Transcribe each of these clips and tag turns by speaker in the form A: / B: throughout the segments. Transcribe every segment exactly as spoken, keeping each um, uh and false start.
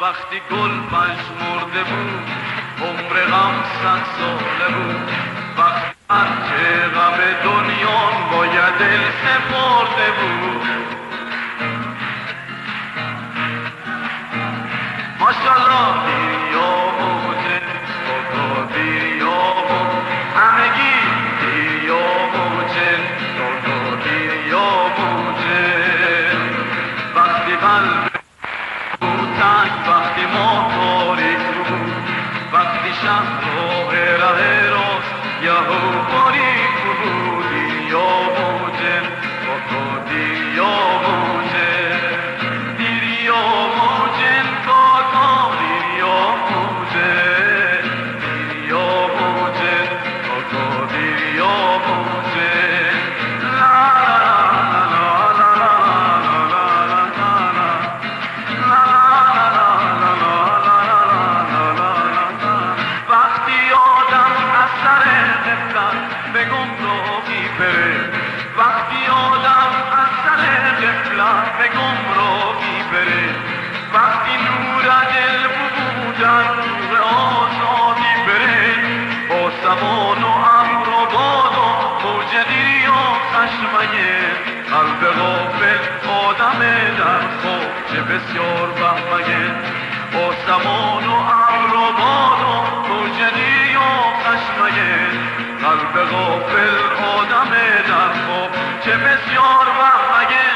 A: وقتی گل پژمرده بود عمر غم صد ساله بود، وقتی هر که غم دنیا باید دل سپرده بود. ماشالله دیریا موجه بابا دیریا موجه همگی دیریا موجه بابا دیریا موجه. وقتی قلب بود تنگ، وقتی ما تاریک بود، وقتی شهر راه ره راست یهو باریک بود. دیریا موجه بابا دیریا موجه دیریا موجه کاکا دیریا موجه دیریا موجه کاکا دیریا موجه. لا لا لا لا لا لا لا. وقتی آدم از سر غفلت به گمراهی بره، وقتی آدم از سر غفلت به گمراهی بره، وقتی نور دل بودن نور آزادی بره، با زمان و امر و باد و موج دیری و خشمگه قلب غافل آدم در خواب چه بسیار بهمگه. با زمان و امر و باد و موج دیری و خشمگه قلب غافل آدم در خواب چه بسیار بهمگه.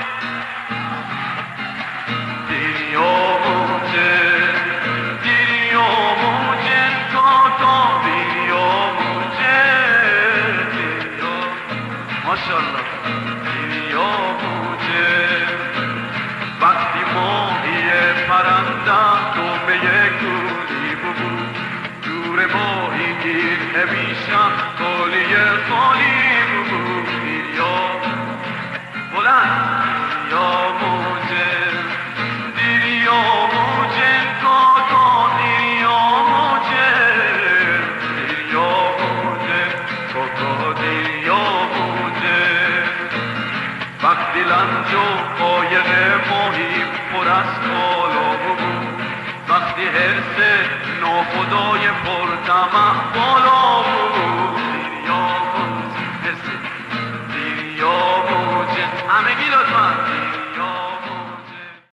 A: دیریا موجه دیریا موجه کاکا دیریا موجه دیریا ماشالله دیریا موجه. وقتی ماهی پرنده تو به یک گولی بود، دور ماهی گیر همیشه خالی خالی بود. دیریا بلند دیریا موجه دیریا موجه کاکا دیریا موجه دیریا موجه کاکا دیریا موجه. وقتی لنج و قایق ماهی پر از بالا بود، وقتی حرص ناخدای پرطمع بالا بود. دیریا موجه دیریا موجه همگی